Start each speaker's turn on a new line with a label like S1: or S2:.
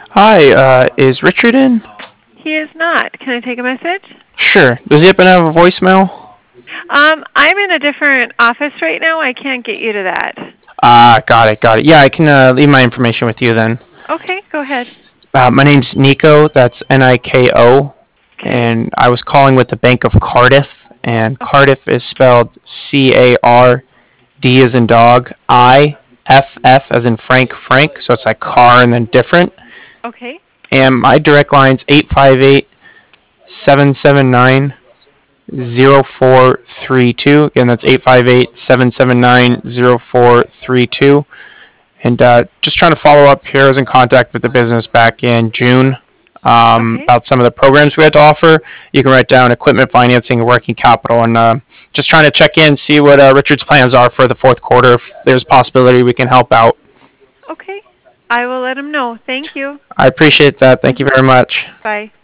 S1: Hi, is Richard in?
S2: He is not. Can I take a message?
S1: Sure. Does he happen to have a voicemail?
S2: I'm in a different office right now. I can't get you to that.
S1: Ah, got it. Yeah, I can leave my information with you then.
S2: Okay, go ahead.
S1: My name's Nico. That's Niko,
S2: Okay.
S1: and I was calling with the Bank of Cardiff, and
S2: Okay.
S1: Cardiff is spelled CARD as in dog, IFF as in Frank. So it's like car and then different.
S2: Okay.
S1: And my direct line's 858-779-0432. Again, that's 858-779-0432. And just trying to follow up here. I was in contact with the business back in June
S2: Okay.
S1: about some of the programs we had to offer. You can write down equipment financing and working capital. And just trying to check in, see what Richard's plans are for the fourth quarter. If there's a possibility we can help out.
S2: Okay. I will let him know. Thank you.
S1: I appreciate that. Thank you
S2: Mhm.
S1: very much.
S2: Bye.